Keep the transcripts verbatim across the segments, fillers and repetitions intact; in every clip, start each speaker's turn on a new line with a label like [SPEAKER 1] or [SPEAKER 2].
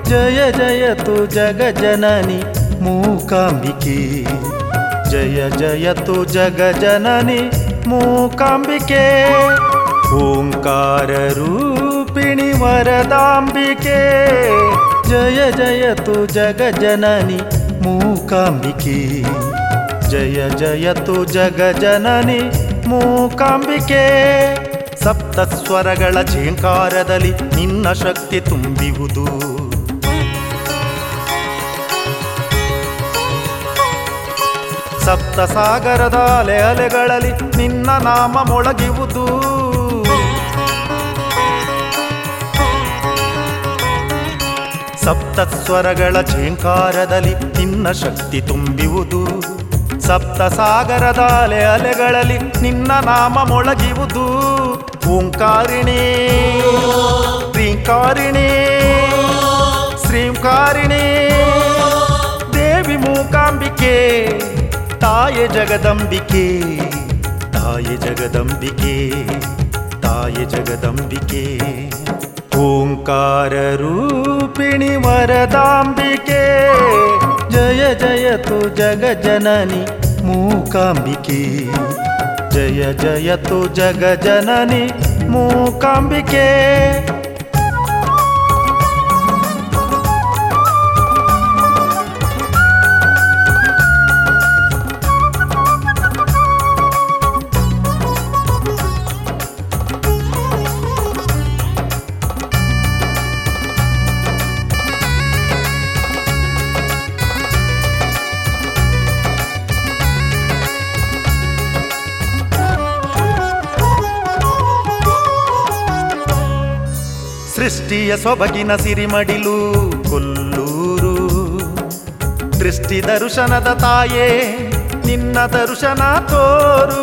[SPEAKER 1] ಜಯ ಜಯತು ಜಗಜನನಿ ಮೂಕಾಂಬಿಕೆ ಜಯ ಜಯತು ಜಗಜನನಿ ಮೂಕಾಂಬಿಕೆ ಓಂಕಾರ ರೂಪಿಣಿ ವರದಾಂಬಿಕೆ ಜಯ ಜಯತು ಜಗಜನನಿ ಮೂಕಾಂಬಿಕೆ ಜಯ ಜಯತು ಜಗಜನನಿ ಮೂಕಾಂಬಿಕೆ ಸಪ್ತ ಸ್ವರಗಳ ಝೇಂಕಾರದಲ್ಲಿ ನಿನ್ನ ಶಕ್ತಿ ತುಂಬಿರುವುದು ಸಪ್ತ ಸಾಗರದ ಅಲೆ ಅಲೆಗಳಲ್ಲಿ ನಿನ್ನ ನಾಮ ಮೊಳಗಿರುವುದು ಸಪ್ತ ಸ್ವರಗಳ ಝೇಂಕಾರದಲ್ಲಿ ನಿನ್ನ ಶಕ್ತಿ ತುಂಬಿರುವುದು ಸಪ್ತ ಸಾಗರದ ಅಲೆ ಅಲೆಗಳಲ್ಲಿ ನಿನ್ನ ನಾಮ ಮೊಳಗಿರುವುದು ಓಂಕಾರಿಣಿ ಶ್ರೀಂಕಾರಿಣಿ ಶ್ರೀಂಕಾರಿಣಿ ದೇವಿ ಮೂಕಾಂಬಿಕೆ ತಾಯೆ ಜಗದಂಬಿಕೆ ತಾಯೆ ಜಗದಂಬಿಕೆ ತಾಯೆ ಜಗದಂಬಿಕೆ ಓಂಕಾರ ರೂಪಿಣಿ ವರದಾಂಬಿಕೆ ಜಯ ಜಯತು ಜಗಜನನಿ ಮೂಕಾಂಬಿಕೆ ಜಯ ಜಯತು ಜಗಜನನಿ ಮೂಕಾಂಬಿಕೆ ಸೃಷ್ಟಿಯ ಸೊಬಗಿನ ಸಿರಿಮಡಿಲು ಕೊಲ್ಲೂರು ದೃಷ್ಟಿ ದರ್ಶನದ ತಾಯೇ ನಿನ್ನ ದರ್ಶನ ತೋರು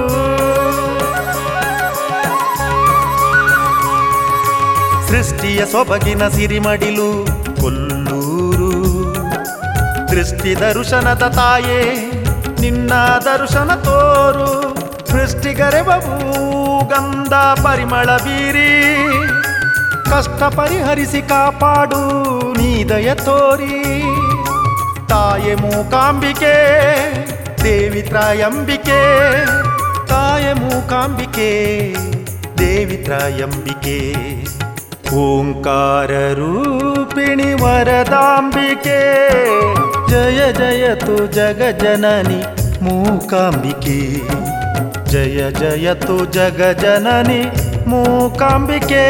[SPEAKER 1] ಸೃಷ್ಟಿಯ ಸೊಬಗಿನ ಸಿರಿಮಡಿಲು ಕೊಲ್ಲೂರು ದೃಷ್ಟಿ ದರ್ಶನದ ತಾಯೇ ನಿನ್ನ ದರ್ಶನ ತೋರು ಸೃಷ್ಟಿಗರೆಬೂ ಗಂಧ ಪರಿಮಳ ಬೀರಿ ಕಷ್ಟ ಪರಿಹರಿಸಿ ಕಾಪಾಡು ನೀ ದಯ ತೋರಿ ತಾಯೆ ಮೂಕಾಂಬಿಕೆ ದೇವಿ ತ್ರಯಂಬಿಕೆ ತಾಯೆ ಮೂಕಾಂಬಿಕೆ ದೇವಿ ತ್ರಯಂಬಿಕೆ ಓಂಕಾರ ರೂಪಿಣಿ ವರದಾಂಬಿಕೆ ಜಯ ಜಯತು ಜಗಜನನಿ ಮೂಕಾಂಬಿಕೆ ಜಯ ಜಯತು ಜಗಜನನಿ ಮೂಕಾಂಬಿಕೆ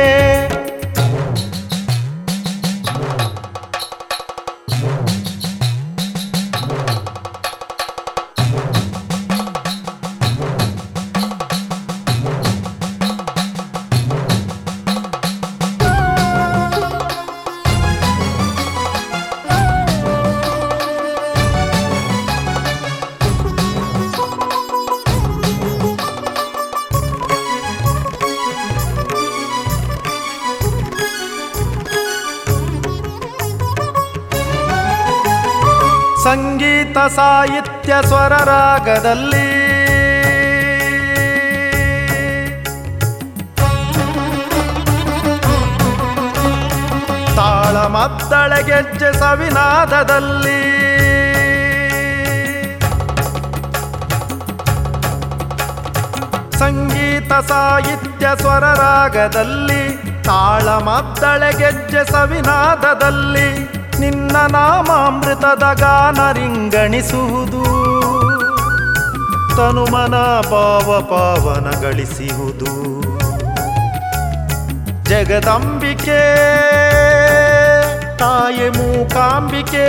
[SPEAKER 1] ಸಂಗೀತ ಸಾಹಿತ್ಯ ಸ್ವರ ರಾಗದಲ್ಲಿ ತಾಳ ಮದ್ದಳೆ ಗೆಜ್ಜೆ ಸವಿನಾದದಲ್ಲಿ ಸಂಗೀತ ಸಾಹಿತ್ಯ ಸ್ವರ ರಾಗದಲ್ಲಿ ತಾಳ ಮದ್ದಳೆ ಗೆಜ್ಜೆ ಸವಿನಾದದಲ್ಲಿ ನಿನ್ನ ನಾಮಾಮೃತದ ಗಾನ ರಿಂಗಣಿಸುವುದು ತನುಮನ ಭಾವ ಪಾವನಗಳಿಸುವುದು ಜಗದಂಬಿಕೆ ತಾಯೆ ಮೂಕಾಂಬಿಕೆ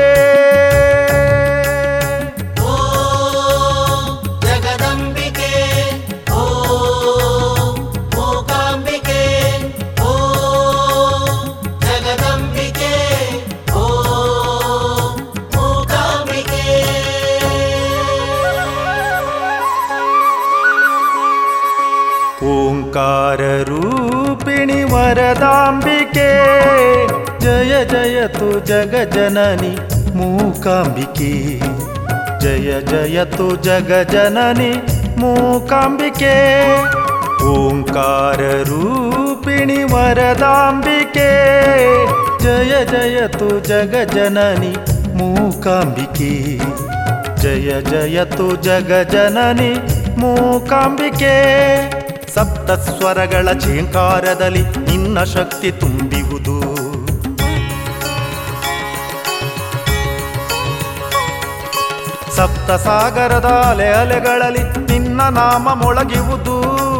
[SPEAKER 1] ಓಂಕಾರ ರೂಪಿಣಿ ವರದಾಂಬಿಕೆ ಜಯ ಜಯತು ಜಗಜನನಿ ಮೂಕಾಂಬಿಕೆ ಜಯ ಜಯತು ಜಗಜನನಿ ಮೂಕಾಂಬಿಕೆ ಓಂಕಾರ ರೂಪಿಣಿ ವರದಾಂಬಿಕೆ ಜಯ ಜಯತು ಜಗಜನನಿ ಮೂಕಾಂಬಿಕೆ ಜಯ ಜಯತು ಜಗಜನನಿ ಮೂಕಾಂಬಿಕೆ ಸಪ್ತ ಸ್ವರಗಳ ಛೇಂಕಾರದಲ್ಲಿ ನಿನ್ನ ಶಕ್ತಿ ತುಂಬಿಹುದು ಸಪ್ತ ಸಾಗರದ ಅಲೆ ಅಲೆಗಳಲ್ಲಿ ನಿನ್ನ ನಾಮ ಮೊಳಗಿವುದು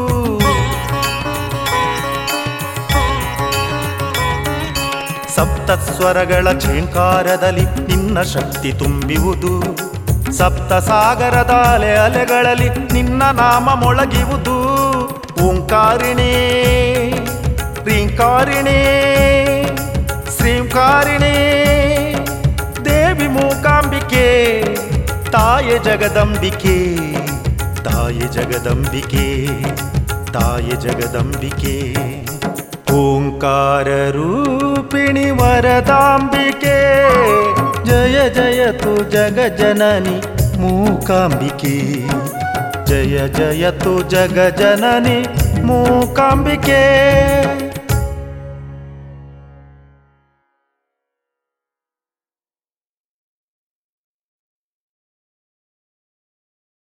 [SPEAKER 1] ಸಪ್ತ ಸ್ವರಗಳ ಛೇಂಕಾರದಲ್ಲಿ ನಿನ್ನ ಶಕ್ತಿ ತುಂಬಿವುದು ಸಪ್ತ ಸಾಗರದ ಅಲೆ ಅಲೆಗಳಲ್ಲಿ ನಿನ್ನ ನಾಮ ಮೊಳಗಿವುದು ಓಂಕಾರಿಣಿ ರೀಂಕಾರಿಣಿ ಶ್ರೀಂಕಾರಿಣಿ ದೇವಿ ಮೂಕಾಂಬಿಕೆ ತಾಯೆ ಜಗದಂಬಿಕೆ ತಾಯೆ ಜಗದಂಬಿಕೆ ತಾಯೆ ಜಗದಂಬಿಕೆ ಓಂಕಾರ ರೂಪಿಣಿ ವರದಾಂಬಿಕೆ ಜಯ ಜಯತು ಜಗಜನನಿ ಮೂಕಾಂಬಿಕೆ ಜಯ ಜಯತು ಜಗಜನನಿ ಮೂಕಾಂಬಿಕೆ